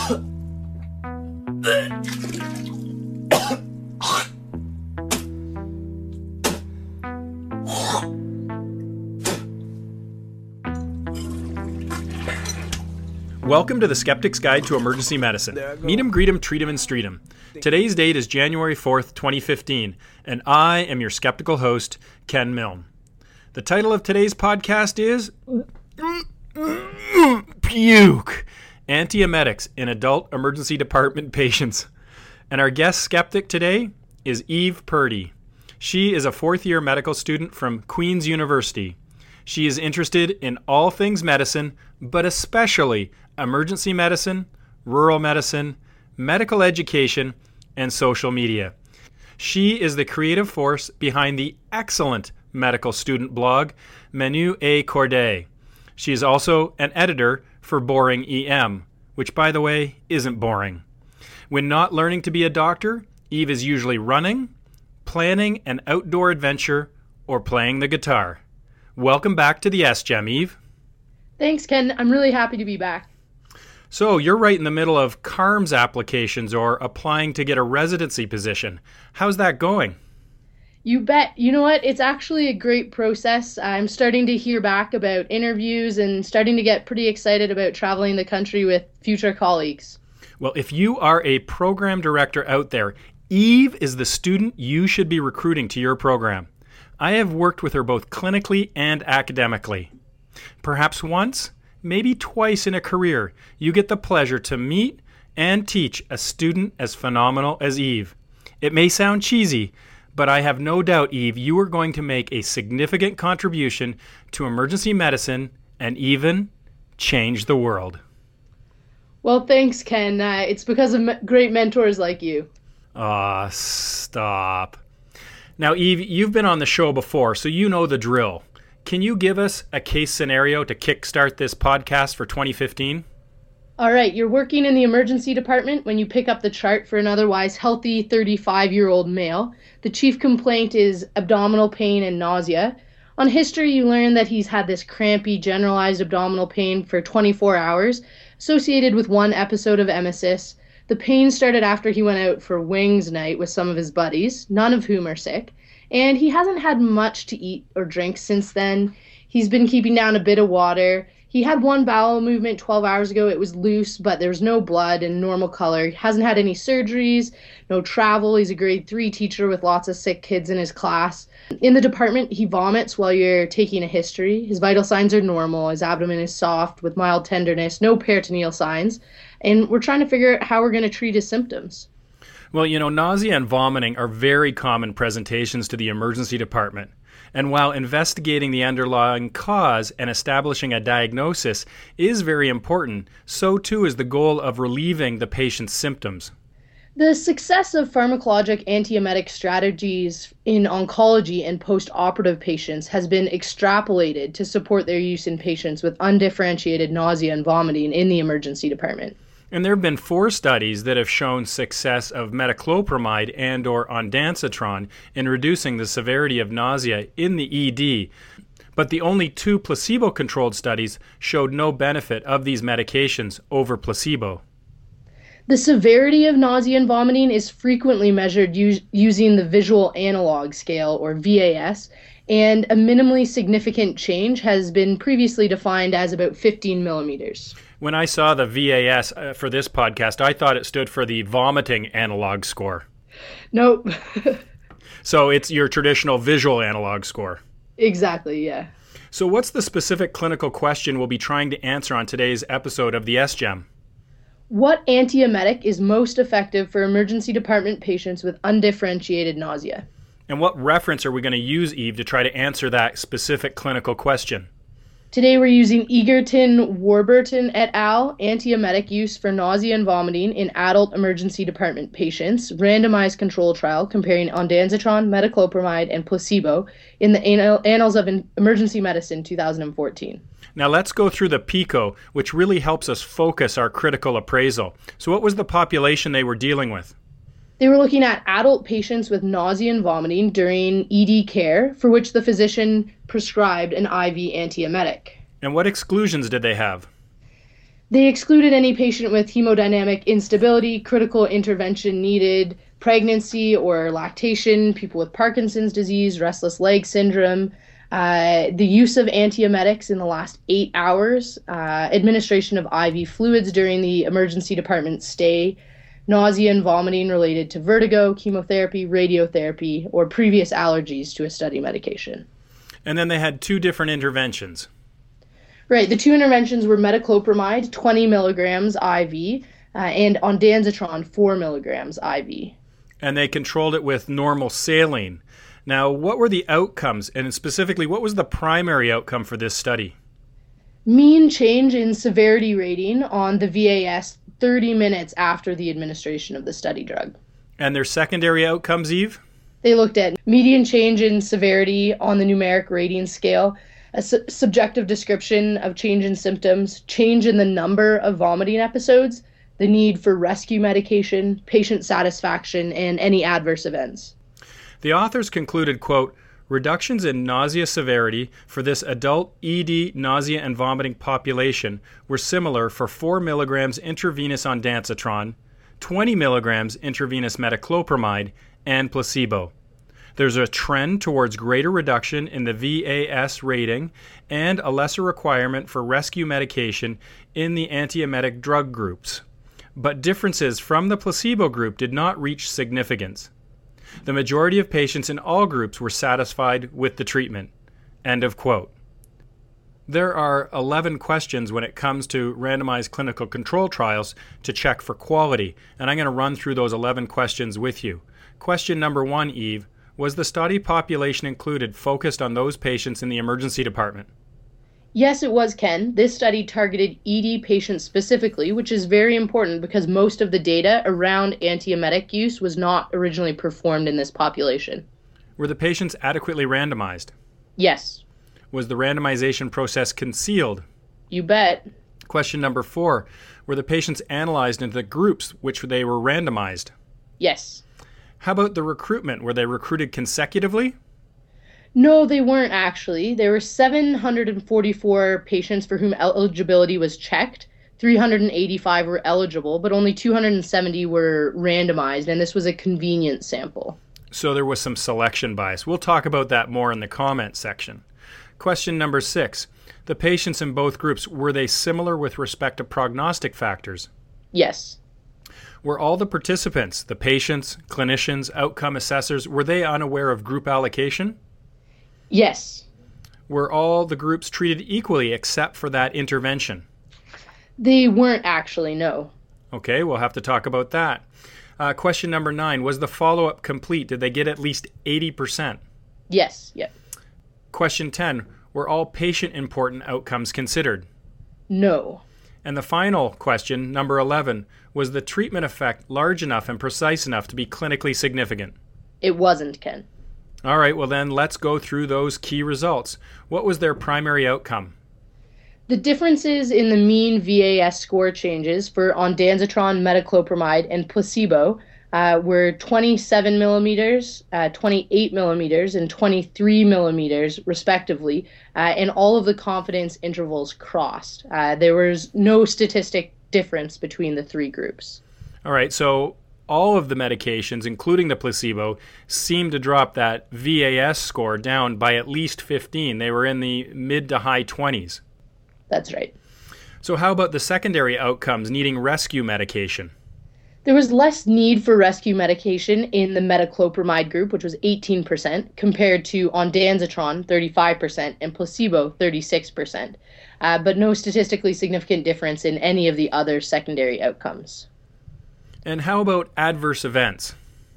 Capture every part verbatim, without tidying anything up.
Welcome to the Skeptic's Guide to Emergency Medicine. Meet 'em, greet 'em, treat 'em, and street 'em. Today's date is January fourth, twenty fifteen, and I am your skeptical host, Ken Milne. The title of today's podcast is Puke! Antiemetics in Adult Emergency Department Patients. And our guest skeptic today is Eve Purdy. She is a fourth-year medical student from Queen's University. She is interested in all things medicine, but especially emergency medicine, rural medicine, medical education, and social media. She is the creative force behind the excellent medical student blog, Menu et Corday. She is also an editor for Boring E M, which, by the way, isn't boring. When not learning to be a doctor, Eve is usually running, planning an outdoor adventure, or playing the guitar. Welcome back to the S G E M, Eve. Thanks, Ken. I'm really happy to be back. So you're right in the middle of C A R M S applications or applying to get a residency position. How's that going? You bet. You know what? It's actually a great process. I'm starting to hear back about interviews and starting to get pretty excited about traveling the country with future colleagues. Well, if you are a program director out there, Eve is the student you should be recruiting to your program. I have worked with her both clinically and academically. Perhaps once, maybe twice in a career, you get the pleasure to meet and teach a student as phenomenal as Eve. It may sound cheesy, but I have no doubt, Eve, you are going to make a significant contribution to emergency medicine and even change the world. Well, thanks, Ken. Uh, it's because of m- great mentors like you. Ah, stop. Now, Eve, you've been on the show before, so you know the drill. Can you give us a case scenario to kickstart this podcast for twenty fifteen? All right, you're working in the emergency department when you pick up the chart for an otherwise healthy thirty-five-year-old male. The chief complaint is abdominal pain and nausea. On history, you learn that he's had this crampy, generalized abdominal pain for twenty-four hours, associated with one episode of emesis. The pain started after he went out for wings night with some of his buddies, none of whom are sick, and he hasn't had much to eat or drink since then. He's been keeping down a bit of water. He had one bowel movement twelve hours ago. It was loose, but there was no blood and normal color. He hasn't had any surgeries, no travel. He's a grade three teacher with lots of sick kids in his class. In the department, he vomits while you're taking a history. His vital signs are normal. His abdomen is soft with mild tenderness, no peritoneal signs. And we're trying to figure out how we're going to treat his symptoms. Well, you know, nausea and vomiting are very common presentations to the emergency department. And while investigating the underlying cause and establishing a diagnosis is very important, so too is the goal of relieving the patient's symptoms. The success of pharmacologic antiemetic strategies in oncology and post-operative patients has been extrapolated to support their use in patients with undifferentiated nausea and vomiting in the emergency department. And there have been four studies that have shown success of metoclopramide and or ondansetron in reducing the severity of nausea in the E D. But the only two placebo-controlled studies showed no benefit of these medications over placebo. The severity of nausea and vomiting is frequently measured us- using the Visual Analog Scale, or V A S, and a minimally significant change has been previously defined as about fifteen millimeters. When I saw the V A S uh, for this podcast, I thought it stood for the vomiting analog score. Nope. So it's your traditional visual analog score. Exactly, yeah. So what's the specific clinical question we'll be trying to answer on today's episode of the S G E M? What antiemetic is most effective for emergency department patients with undifferentiated nausea? And what reference are we going to use, Eve, to try to answer that specific clinical question? Today we're using Egerton Warburton et al. Antiemetic use for nausea and vomiting in adult emergency department patients, randomized control trial comparing ondansetron, metoclopramide, and placebo in the Annal- Annals of Emergency Medicine two thousand fourteen. Now let's go through the PICO, which really helps us focus our critical appraisal. So what was the population they were dealing with? They were looking at adult patients with nausea and vomiting during E D care, for which the physician prescribed an I V antiemetic. And what exclusions did they have? They excluded any patient with hemodynamic instability, critical intervention needed, pregnancy or lactation, people with Parkinson's disease, restless leg syndrome, uh, the use of antiemetics in the last eight hours, uh, administration of I V fluids during the emergency department stay, nausea and vomiting related to vertigo, chemotherapy, radiotherapy, or previous allergies to a study medication. And then they had two different interventions. Right. The two interventions were metoclopramide, twenty milligrams I V, uh, and ondansetron, four milligrams I V. And they controlled it with normal saline. Now, what were the outcomes? And specifically, what was the primary outcome for this study? Mean change in severity rating on the V A S thirty minutes after the administration of the study drug. And their secondary outcomes, Eve? They looked at median change in severity on the numeric rating scale, a su- subjective description of change in symptoms, change in the number of vomiting episodes, the need for rescue medication, patient satisfaction, and any adverse events. The authors concluded, quote, reductions in nausea severity for this adult E D nausea and vomiting population were similar for four milligrams intravenous ondansetron, twenty milligrams intravenous metoclopramide, and placebo. There's a trend towards greater reduction in the V A S rating and a lesser requirement for rescue medication in the antiemetic drug groups. But differences from the placebo group did not reach significance. The majority of patients in all groups were satisfied with the treatment. End of quote. There are eleven questions when it comes to randomized clinical control trials to check for quality, and I'm going to run through those eleven questions with you. Question number one, Eve. Was the study population included focused on those patients in the emergency department? Yes, it was, Ken. This study targeted E D patients specifically, which is very important because most of the data around antiemetic use was not originally performed in this population. Were the patients adequately randomized? Yes. Was the randomization process concealed? You bet. Question number four. Were the patients analyzed into the groups which they were randomized? Yes. How about the recruitment? Were they recruited consecutively? No, they weren't actually. There were seven hundred forty-four patients for whom eligibility was checked. three hundred eighty-five were eligible, but only two hundred seventy were randomized, and this was a convenient sample. So there was some selection bias. We'll talk about that more in the comment section. Question number six. The patients in both groups, were they similar with respect to prognostic factors? Yes. Were all the participants, the patients, clinicians, outcome assessors, were they unaware of group allocation? Yes. Were all the groups treated equally except for that intervention? They weren't actually, no. Okay, we'll have to talk about that. Uh, question number nine, was the follow-up complete? Did they get at least eighty percent? Yes, yep. Question ten, were all patient-important outcomes considered? No. And the final question, number eleven, was the treatment effect large enough and precise enough to be clinically significant? It wasn't, Ken. All right, well then let's go through those key results. What was their primary outcome? The differences in the mean V A S score changes for ondansetron, metoclopramide, and placebo uh, were twenty-seven millimeters, uh, twenty-eight millimeters, and twenty-three millimeters, respectively, uh, and all of the confidence intervals crossed. Uh, there was no statistic difference between the three groups. All right, so all of the medications, including the placebo, seemed to drop that V A S score down by at least fifteen. They were in the mid to high twenties. That's right. So how about the secondary outcomes needing rescue medication? There was less need for rescue medication in the metoclopramide group, which was eighteen percent, compared to ondansetron, thirty-five percent, and placebo, thirty-six percent, uh, but no statistically significant difference in any of the other secondary outcomes. And how about adverse events?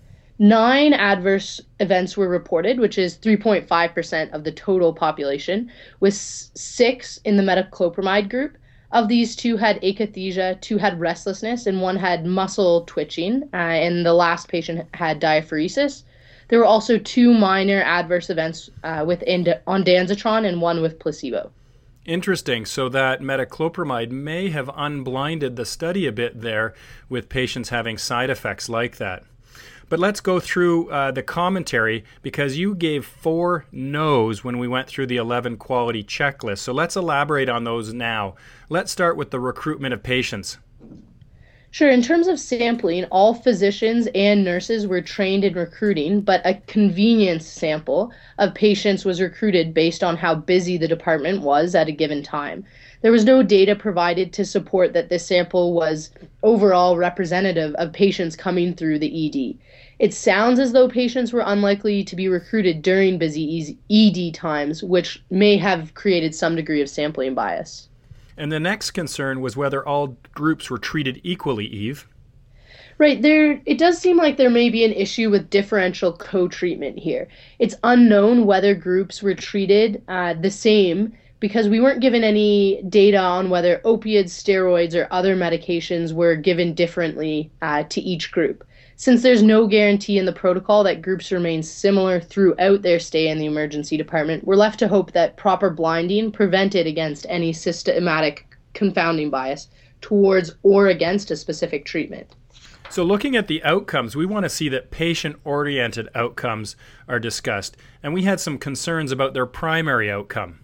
Nine adverse events were reported, which is three point five percent of the total population, with six in the metoclopramide group. Of these, two had akathisia, two had restlessness, and one had muscle twitching, uh, and the last patient had diaphoresis. There were also two minor adverse events uh, with ind- ondansetron and one with placebo. Interesting. So that metoclopramide may have unblinded the study a bit there with patients having side effects like that. But let's go through uh, the commentary, because you gave four no's when we went through the eleven quality checklist. So let's elaborate on those now. Let's start with the recruitment of patients. Sure. In terms of sampling, all physicians and nurses were trained in recruiting, but a convenience sample of patients was recruited based on how busy the department was at a given time. There was no data provided to support that this sample was overall representative of patients coming through the E D. It sounds as though patients were unlikely to be recruited during busy E D times, which may have created some degree of sampling bias. And the next concern was whether all groups were treated equally, Eve. Right, there. It does seem like there may be an issue with differential co-treatment here. It's unknown whether groups were treated uh, the same, because we weren't given any data on whether opiates, steroids, or other medications were given differently uh, to each group. Since there's no guarantee in the protocol that groups remain similar throughout their stay in the emergency department, we're left to hope that proper blinding prevented against any systematic confounding bias towards or against a specific treatment. So looking at the outcomes, we want to see that patient-oriented outcomes are discussed, and we had some concerns about their primary outcome.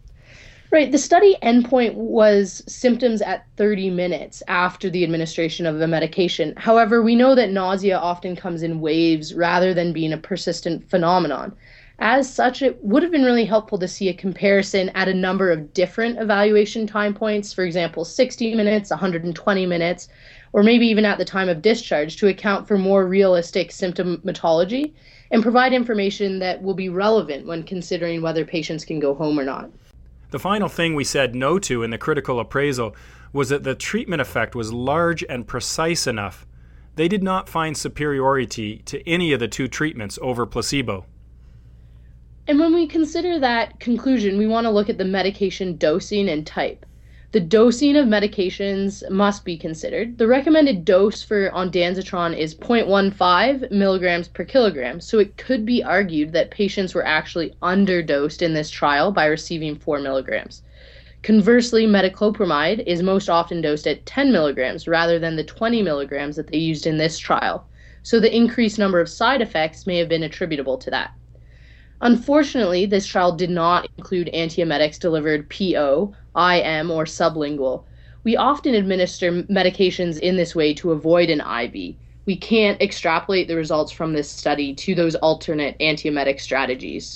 Right. The study endpoint was symptoms at thirty minutes after the administration of a medication. However, we know that nausea often comes in waves rather than being a persistent phenomenon. As such, it would have been really helpful to see a comparison at a number of different evaluation time points, for example, sixty minutes, one hundred twenty minutes, or maybe even at the time of discharge, to account for more realistic symptomatology and provide information that will be relevant when considering whether patients can go home or not. The final thing we said no to in the critical appraisal was that the treatment effect was large and precise enough. They did not find superiority to any of the two treatments over placebo. And when we consider that conclusion, we want to look at the medication dosing and type. The dosing of medications must be considered. The recommended dose for ondansetron is zero point one five milligrams per kilogram, so it could be argued that patients were actually underdosed in this trial by receiving four milligrams. Conversely, metoclopramide is most often dosed at ten milligrams rather than the twenty milligrams that they used in this trial, so the increased number of side effects may have been attributable to that. Unfortunately, this trial did not include antiemetics delivered P O, I M, or sublingual. We often administer medications in this way to avoid an I V. We can't extrapolate the results from this study to those alternate antiemetic strategies.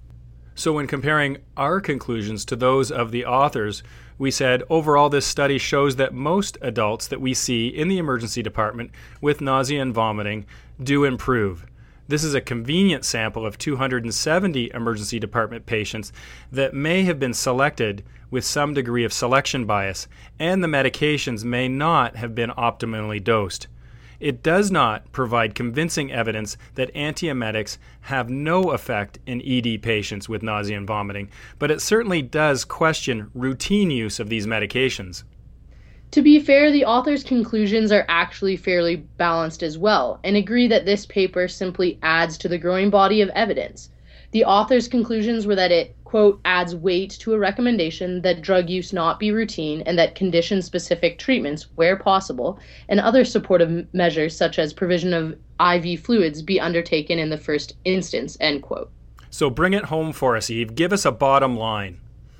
So when comparing our conclusions to those of the authors, we said overall this study shows that most adults that we see in the emergency department with nausea and vomiting do improve. This is a convenient sample of two hundred seventy emergency department patients that may have been selected with some degree of selection bias, and the medications may not have been optimally dosed. It does not provide convincing evidence that antiemetics have no effect in E D patients with nausea and vomiting, but it certainly does question routine use of these medications. To be fair, the author's conclusions are actually fairly balanced as well, and agree that this paper simply adds to the growing body of evidence. The author's conclusions were that it, quote, adds weight to a recommendation that drug use not be routine and that condition-specific treatments, where possible, and other supportive measures such as provision of I V fluids be undertaken in the first instance, end quote. So bring it home for us, Eve. Give us a bottom line.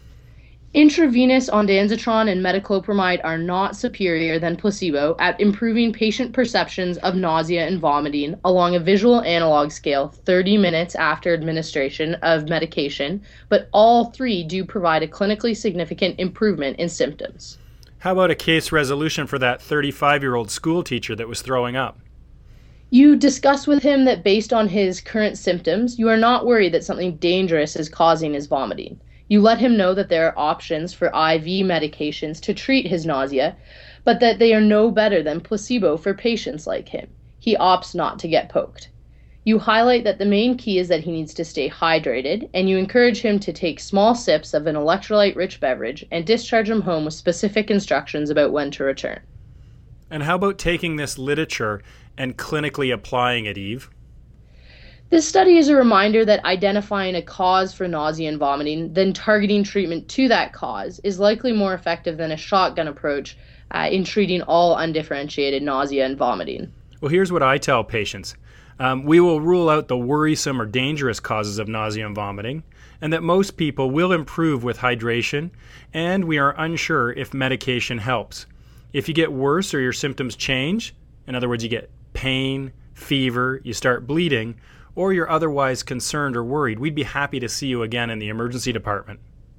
Intravenous ondansetron and metoclopramide are not superior than placebo at improving patient perceptions of nausea and vomiting along a visual analog scale thirty minutes after administration of medication, but all three do provide a clinically significant improvement in symptoms. How about a case resolution for that thirty-five-year-old school teacher that was throwing up? You discuss with him that based on his current symptoms, you are not worried that something dangerous is causing his vomiting. You let him know that there are options for I V medications to treat his nausea, but that they are no better than placebo for patients like him. He opts not to get poked. You highlight that the main key is that he needs to stay hydrated, and you encourage him to take small sips of an electrolyte-rich beverage and discharge him home with specific instructions about when to return. And how about taking this literature and clinically applying it, Eve? This study is a reminder that identifying a cause for nausea and vomiting, then targeting treatment to that cause, is likely more effective than a shotgun approach uh, in treating all undifferentiated nausea and vomiting. Well, here's what I tell patients. Um, we will rule out the worrisome or dangerous causes of nausea and vomiting, and that most people will improve with hydration, and we are unsure if medication helps. If you get worse or your symptoms change, in other words, you get pain, fever, you start bleeding, or you're otherwise concerned or worried, we'd be happy to see you again in the emergency department.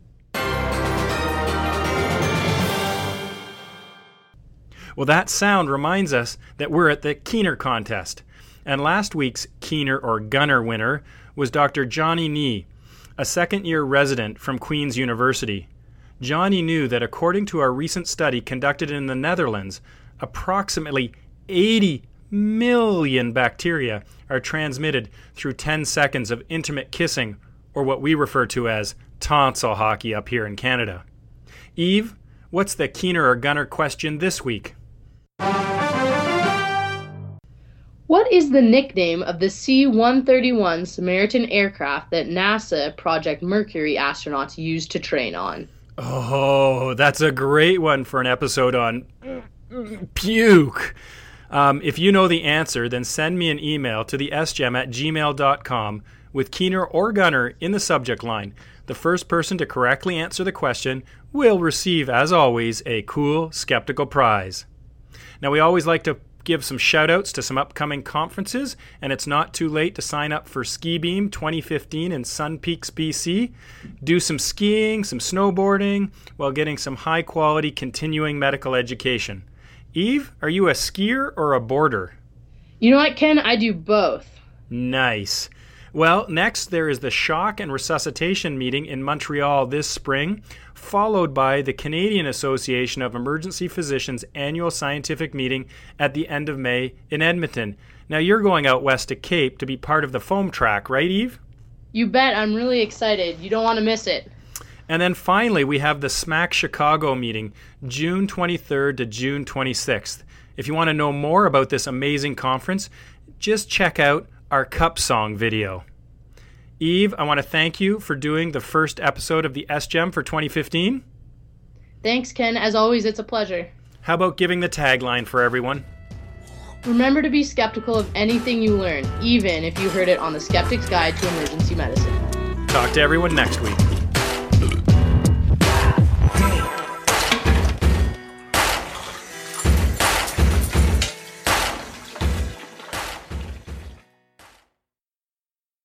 Well, that sound reminds us that we're at the Keener contest. And last week's Keener or Gunner winner was Doctor Johnny Nee, a second-year resident from Queen's University. Johnny knew that according to a recent study conducted in the Netherlands, approximately eighty million bacteria are transmitted through ten seconds of intimate kissing, or what we refer to as tonsil hockey up here in Canada. Eve, what's the Keener or Gunner question this week? What is the nickname of the C one thirty-one Samaritan aircraft that NASA Project Mercury astronauts used to train on? Oh, that's a great one for an episode on puke. Um, if you know the answer, then send me an email to the s gem at gmail dot com with Keener or Gunner in the subject line. The first person to correctly answer the question will receive, as always, a cool skeptical prize. Now, we always like to give some shout-outs to some upcoming conferences, and it's not too late to sign up for Ski Beam twenty fifteen in Sun Peaks, B C. Do some skiing, some snowboarding, while getting some high-quality continuing medical education. Eve, are you a skier or a boarder? You know what, Ken? I do both. Nice. Well, next there is the Shock and Resuscitation meeting in Montreal this spring, followed by the Canadian Association of Emergency Physicians annual scientific meeting at the end of May in Edmonton. Now, you're going out west to Cape to be part of the foam track, right, Eve? You bet. I'm really excited. You don't want to miss it. And then finally, we have the SMAC Chicago meeting, June twenty-third to June twenty-sixth. If you want to know more about this amazing conference, just check out our Cup Song video. Eve, I want to thank you for doing the first episode of the S G E M for twenty fifteen. Thanks, Ken. As always, it's a pleasure. How about giving the tagline for everyone? Remember to be skeptical of anything you learn, even if you heard it on the Skeptic's Guide to Emergency Medicine. Talk to everyone next week.